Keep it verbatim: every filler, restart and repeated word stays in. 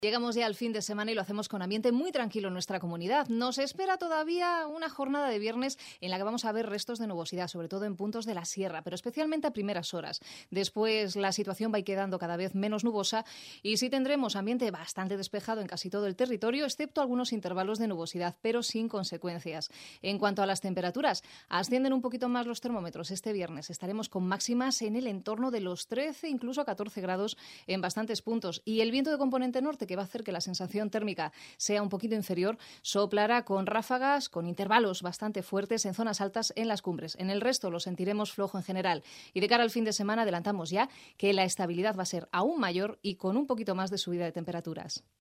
Llegamos ya al fin de semana y lo hacemos con ambiente muy tranquilo en nuestra comunidad. Nos espera todavía una jornada de viernes en la que vamos a ver restos de nubosidad, sobre todo en puntos de la sierra, pero especialmente a primeras horas. Después la situación va a ir quedando cada vez menos nubosa y sí tendremos ambiente bastante despejado en casi todo el territorio, excepto algunos intervalos de nubosidad, pero sin consecuencias. En cuanto a las temperaturas, ascienden un poquito más los termómetros. Este viernes estaremos con máximas en el entorno de los trece, incluso catorce grados en bastantes puntos. Y el viento de componente norte, que va a hacer que la sensación térmica sea un poquito inferior, soplará con ráfagas, con intervalos bastante fuertes en zonas altas en las cumbres. En el resto lo sentiremos flojo en general. Y de cara al fin de semana adelantamos ya que la estabilidad va a ser aún mayor y con un poquito más de subida de temperaturas.